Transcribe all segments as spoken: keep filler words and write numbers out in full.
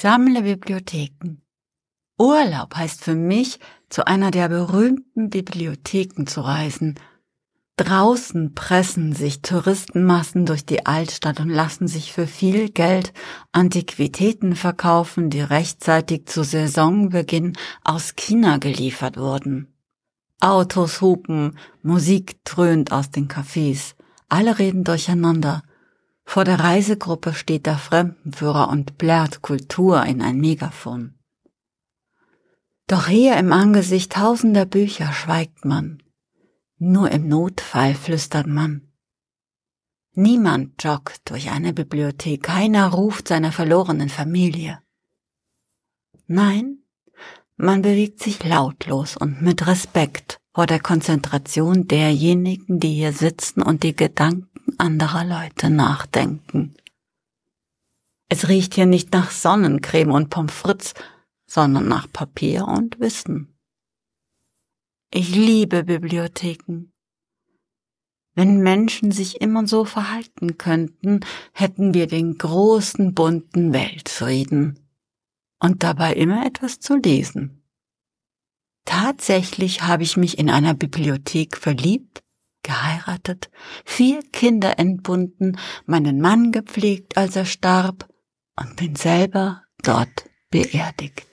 sammle Bibliotheken. Urlaub heißt für mich, zu einer der berühmten Bibliotheken zu reisen. Draußen pressen sich Touristenmassen durch die Altstadt und lassen sich für viel Geld Antiquitäten verkaufen, die rechtzeitig zu Saisonbeginn aus China geliefert wurden. Autos hupen, Musik dröhnt aus den Cafés, alle reden durcheinander. Vor der Reisegruppe steht der Fremdenführer und blärt Kultur in ein Megafon. Doch hier im Angesicht tausender Bücher schweigt man. Nur im Notfall flüstert man. Niemand joggt durch eine Bibliothek, keiner ruft seiner verlorenen Familie. Nein, man bewegt sich lautlos und mit Respekt vor der Konzentration derjenigen, die hier sitzen und die Gedanken anderer Leute nachdenken. Es riecht hier nicht nach Sonnencreme und Pommes frites, sondern nach Papier und Wissen. Ich liebe Bibliotheken. Wenn Menschen sich immer so verhalten könnten, hätten wir den großen, bunten Weltfrieden und dabei immer etwas zu lesen. Tatsächlich habe ich mich in einer Bibliothek verliebt, geheiratet, vier Kinder entbunden, meinen Mann gepflegt, als er starb, und bin selber dort beerdigt.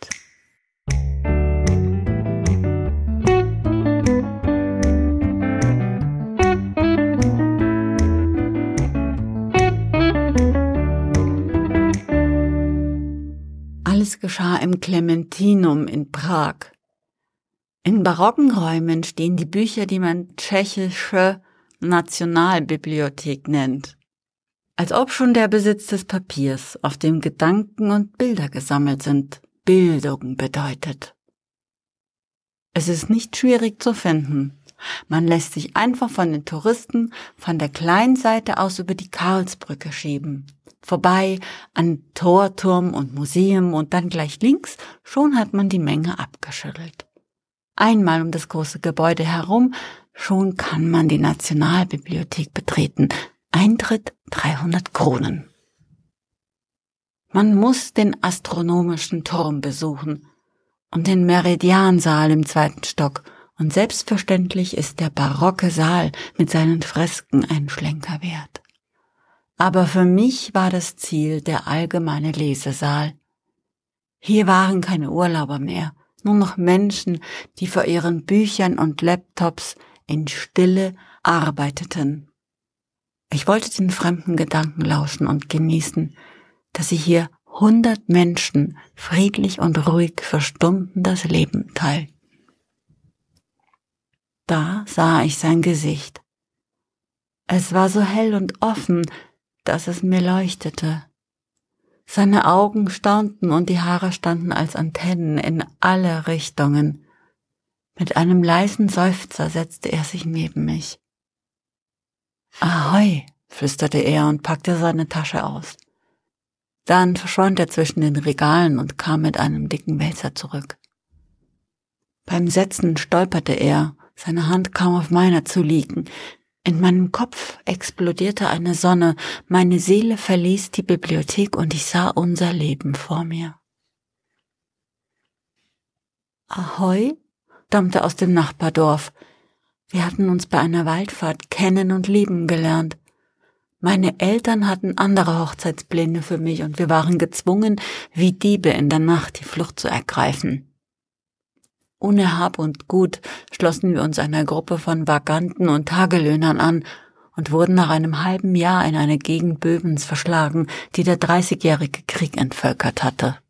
Alles geschah im Clementinum in Prag. In barocken Räumen stehen die Bücher, die man tschechische Nationalbibliothek nennt. Als ob schon der Besitz des Papiers, auf dem Gedanken und Bilder gesammelt sind, Bildung bedeutet. Es ist nicht schwierig zu finden. Man lässt sich einfach von den Touristen von der kleinen Seite aus über die Karlsbrücke schieben. Vorbei an Torturm und Museum und dann gleich links, schon hat man die Menge abgeschüttelt. Einmal um das große Gebäude herum, schon kann man die Nationalbibliothek betreten. Eintritt dreihundert Kronen. Man muss den astronomischen Turm besuchen und den Meridiansaal im zweiten Stock, und selbstverständlich ist der barocke Saal mit seinen Fresken ein Schlenker wert. Aber für mich war das Ziel der allgemeine Lesesaal. Hier waren keine Urlauber mehr, nur noch Menschen, die vor ihren Büchern und Laptops in Stille arbeiteten. Ich wollte den fremden Gedanken lauschen und genießen, dass sich hier hundert Menschen friedlich und ruhig für Stunden das Leben teilten. Da sah ich sein Gesicht. Es war so hell und offen, dass es mir leuchtete. Seine Augen staunten und die Haare standen als Antennen in alle Richtungen. Mit einem leisen Seufzer setzte er sich neben mich. »Ahoi«, flüsterte er und packte seine Tasche aus. Dann verschwand er zwischen den Regalen und kam mit einem dicken Wälzer zurück. Beim Setzen stolperte er, seine Hand kam auf meiner zu liegen. In meinem Kopf explodierte eine Sonne, meine Seele verließ die Bibliothek und ich sah unser Leben vor mir. »Ahoi«, stammte aus dem Nachbardorf. Wir hatten uns bei einer Waldfahrt kennen und lieben gelernt. Meine Eltern hatten andere Hochzeitspläne für mich und wir waren gezwungen, wie Diebe in der Nacht die Flucht zu ergreifen. Ohne Hab und Gut schlossen wir uns einer Gruppe von Vaganten und Tagelöhnern an und wurden nach einem halben Jahr in eine Gegend Böhmens verschlagen, die der Dreißigjährige Krieg entvölkert hatte.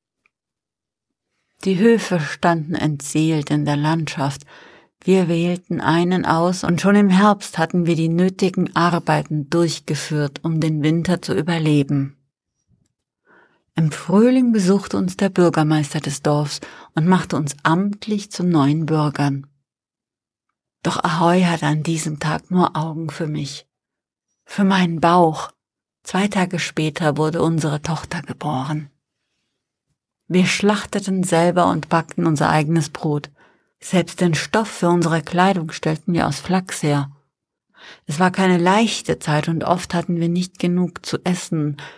Die Höfe standen entseelt in der Landschaft. Wir wählten einen aus und schon im Herbst hatten wir die nötigen Arbeiten durchgeführt, um den Winter zu überleben. Im Frühling besuchte uns der Bürgermeister des Dorfs und machte uns amtlich zu neuen Bürgern. Doch Ahoi hatte an diesem Tag nur Augen für mich, für meinen Bauch. Zwei Tage später wurde unsere Tochter geboren. Wir schlachteten selber und backten unser eigenes Brot. Selbst den Stoff für unsere Kleidung stellten wir aus Flachs her. Es war keine leichte Zeit und oft hatten wir nicht genug zu essen.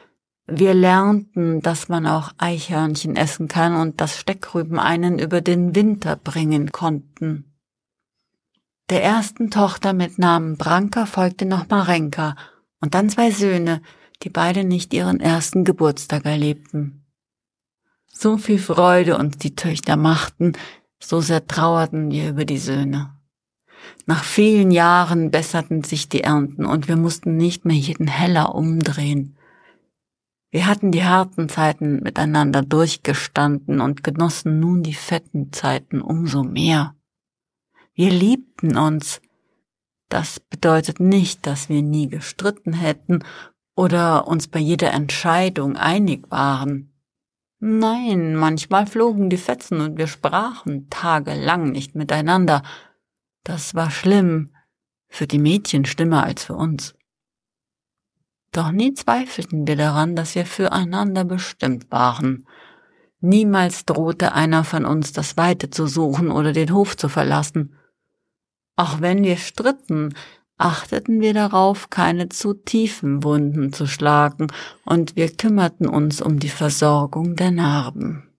Wir lernten, dass man auch Eichhörnchen essen kann und dass Steckrüben einen über den Winter bringen konnten. Der ersten Tochter mit Namen Branka folgte noch Marenka und dann zwei Söhne, die beide nicht ihren ersten Geburtstag erlebten. So viel Freude uns die Töchter machten, so sehr trauerten wir über die Söhne. Nach vielen Jahren besserten sich die Ernten und wir mussten nicht mehr jeden Heller umdrehen. Wir hatten die harten Zeiten miteinander durchgestanden und genossen nun die fetten Zeiten umso mehr. Wir liebten uns. Das bedeutet nicht, dass wir nie gestritten hätten oder uns bei jeder Entscheidung einig waren. Nein, manchmal flogen die Fetzen und wir sprachen tagelang nicht miteinander. Das war schlimm, für die Mädchen schlimmer als für uns. Doch nie zweifelten wir daran, dass wir füreinander bestimmt waren. Niemals drohte einer von uns, das Weite zu suchen oder den Hof zu verlassen. Auch wenn wir stritten, achteten wir darauf, keine zu tiefen Wunden zu schlagen, und wir kümmerten uns um die Versorgung der Narben.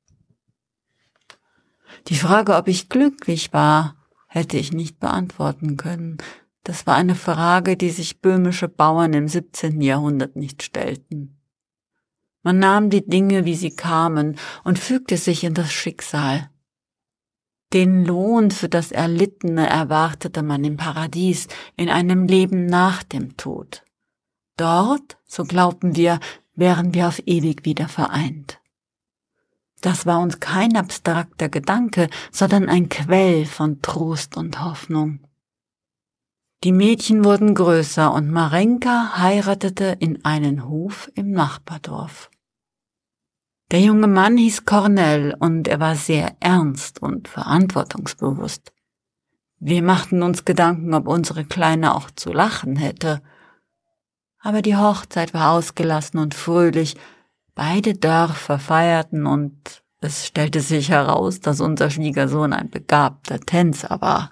Die Frage, ob ich glücklich war, hätte ich nicht beantworten können. Das war eine Frage, die sich böhmische Bauern im siebzehnten Jahrhundert nicht stellten. Man nahm die Dinge, wie sie kamen, und fügte sich in das Schicksal. Den Lohn für das Erlittene erwartete man im Paradies, in einem Leben nach dem Tod. Dort, so glaubten wir, wären wir auf ewig wieder vereint. Das war uns kein abstrakter Gedanke, sondern ein Quell von Trost und Hoffnung. Die Mädchen wurden größer und Marenka heiratete in einen Hof im Nachbardorf. Der junge Mann hieß Kornel und er war sehr ernst und verantwortungsbewusst. Wir machten uns Gedanken, ob unsere Kleine auch zu lachen hätte. Aber die Hochzeit war ausgelassen und fröhlich. Beide Dörfer feierten und es stellte sich heraus, dass unser Schwiegersohn ein begabter Tänzer war.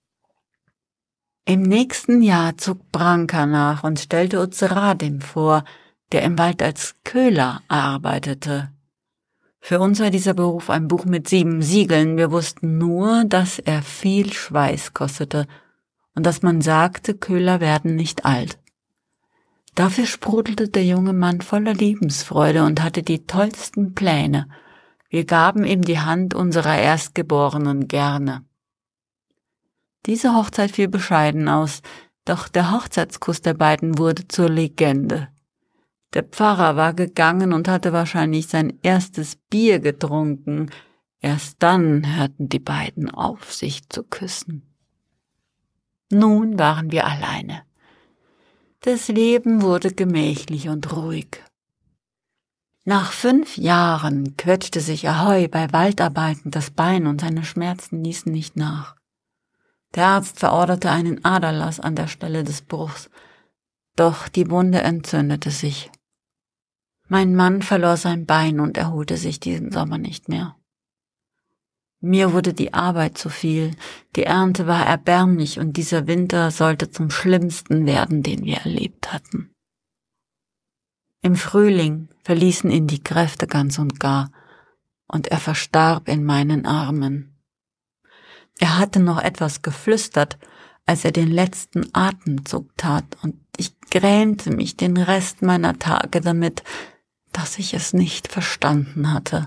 Im nächsten Jahr zog Branka nach und stellte uns Radim vor, der im Wald als Köhler arbeitete. Für uns war dieser Beruf ein Buch mit sieben Siegeln. Wir wussten nur, dass er viel Schweiß kostete und dass man sagte, Köhler werden nicht alt. Dafür sprudelte der junge Mann voller Lebensfreude und hatte die tollsten Pläne. Wir gaben ihm die Hand unserer Erstgeborenen gerne. Diese Hochzeit fiel bescheiden aus, doch der Hochzeitskuss der beiden wurde zur Legende. Der Pfarrer war gegangen und hatte wahrscheinlich sein erstes Bier getrunken. Erst dann hörten die beiden auf, sich zu küssen. Nun waren wir alleine. Das Leben wurde gemächlich und ruhig. Nach fünf Jahren quetschte sich Ahoi bei Waldarbeiten das Bein und seine Schmerzen ließen nicht nach. Der Arzt verorderte einen Aderlass an der Stelle des Bruchs, doch die Wunde entzündete sich. Mein Mann verlor sein Bein und erholte sich diesen Sommer nicht mehr. Mir wurde die Arbeit zu viel, die Ernte war erbärmlich und dieser Winter sollte zum Schlimmsten werden, den wir erlebt hatten. Im Frühling verließen ihn die Kräfte ganz und gar, und er verstarb in meinen Armen. Er hatte noch etwas geflüstert, als er den letzten Atemzug tat, und ich grämte mich den Rest meiner Tage damit, dass ich es nicht verstanden hatte.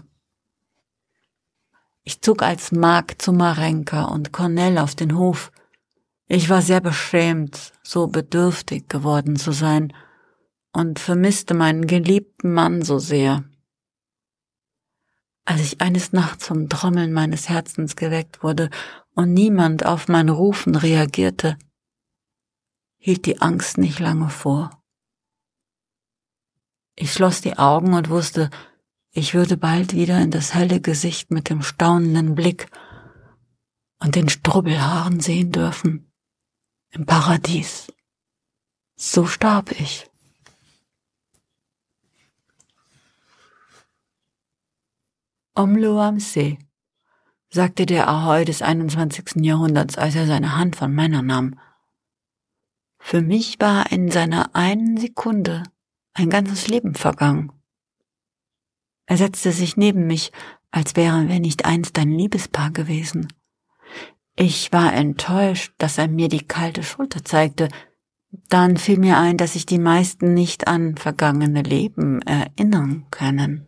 Ich zog als Magd zu Marenka und Kornel auf den Hof. Ich war sehr beschämt, so bedürftig geworden zu sein, und vermisste meinen geliebten Mann so sehr. Als ich eines Nachts vom Trommeln meines Herzens geweckt wurde und niemand auf mein Rufen reagierte, hielt die Angst nicht lange vor. Ich schloss die Augen und wusste, ich würde bald wieder in das helle Gesicht mit dem staunenden Blick und den Strubbelhaaren sehen dürfen. Im Paradies. So starb ich. Omlo am See, sagte der Ahoi des einundzwanzigsten Jahrhunderts, als er seine Hand von meiner nahm. Für mich war in seiner einen Sekunde ein ganzes Leben vergangen. Er setzte sich neben mich, als wären wir nicht einst ein Liebespaar gewesen. Ich war enttäuscht, dass er mir die kalte Schulter zeigte. Dann fiel mir ein, dass sich die meisten nicht an vergangene Leben erinnern können.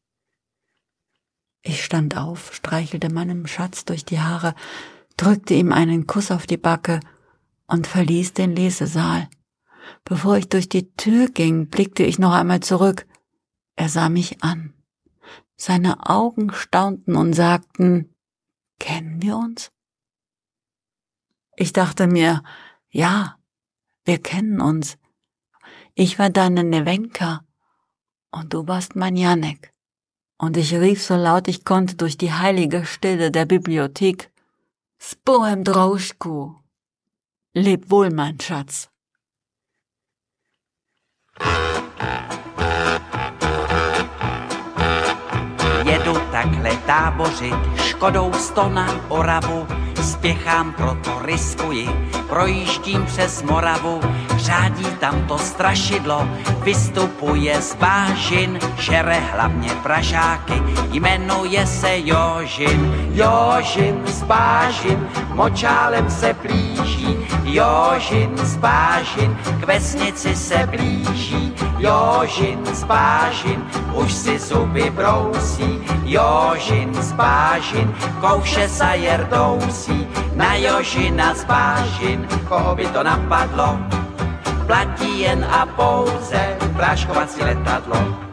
Ich stand auf, streichelte meinem Schatz durch die Haare, drückte ihm einen Kuss auf die Backe und verließ den Lesesaal. Bevor ich durch die Tür ging, blickte ich noch einmal zurück. Er sah mich an. Seine Augen staunten und sagten, »Kennen wir uns?« Ich dachte mir, ja, wir kennen uns. Ich war deine Nevenka und du warst mein Janek. Und ich rief so laut ich konnte durch die heilige Stille der Bibliothek, »Spoem Droschku! Leb wohl, mein Schatz!« Jedu takhle tábořit, Škodou sto na Oravu, spěchám, proto riskuji, projíždím přes Moravu, řádí tam to strašidlo, vystupuje z bážin, žere hlavně pražáky, jmenuje se Jožin. Jožin z bážin, močálem se blíží, Jožin z bážin, k vesnici se blíží, Jožin z bážin, už si zuby brousí, Jožin z bážin, kouše sa jerdousí, na Jožina z bážin, koho by to napadlo, platí jen a pouze práškovací letadlo.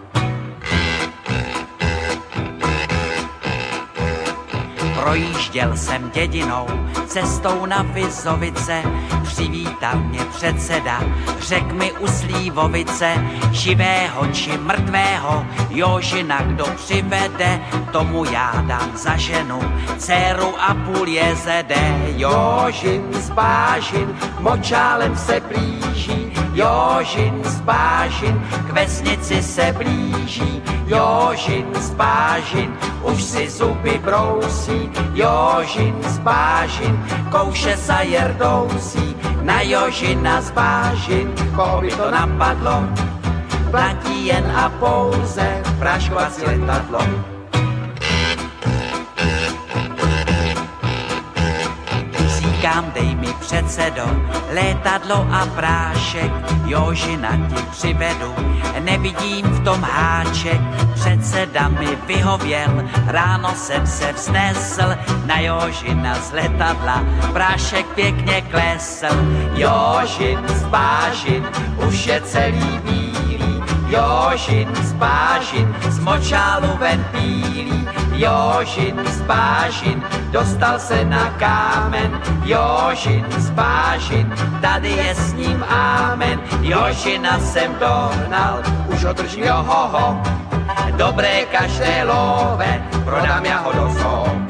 Projížděl jsem dědinou, cestou na Vizovice, přivítal mě předseda, řek mi u Slívovice, živého či mrtvého, Jožina kdo přivede, tomu já dám za ženu, dceru a půl jezede. Jožin z bážin, močálem se blíží, Jožin z bážin, k vesnici se blíží, Jožin z bážin, už si zuby brousí, Jožin z bážin, kouše sa jerdousí, na Jožina z bážin, koho by to napadlo, platí jen a pouze práškovací letadlo. Říkám, dej mi předsedo, létadlo a prášek, Jožina ti přivedu, nevidím v tom háček, předseda mi vyhověl, ráno jsem se vznesl, na Jožina z letadla, prášek pěkně klesl. Jožin z bážin, už je celý bílý, Jožin z bážin, z močálu ven bílý, Jožin z bážin, dostal se na kámen, Jožin z bážin, tady je s ním ámen, Jožina jsem dohnal, už ho držím, johoho, dobré každé love, prodám ja ho do zoo.